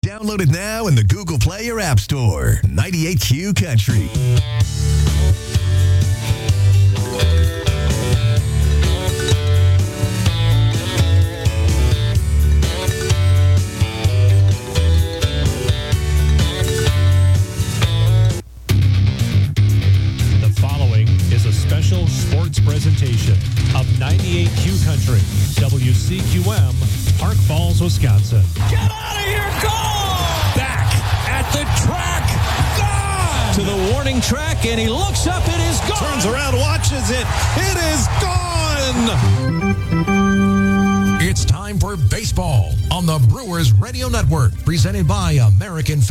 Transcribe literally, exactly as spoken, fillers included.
Download it now in the Google Play or App Store. ninety-eight Q Country. The following is a special sports presentation of ninety-eight Q Country, W C Q M, Park Falls, Wisconsin. Get out of here! Goal! Back at the track. Gone! To the warning track, and he looks up. It is gone. Turns around, watches it. It is gone! It's time for baseball on the Brewers Radio Network, presented by American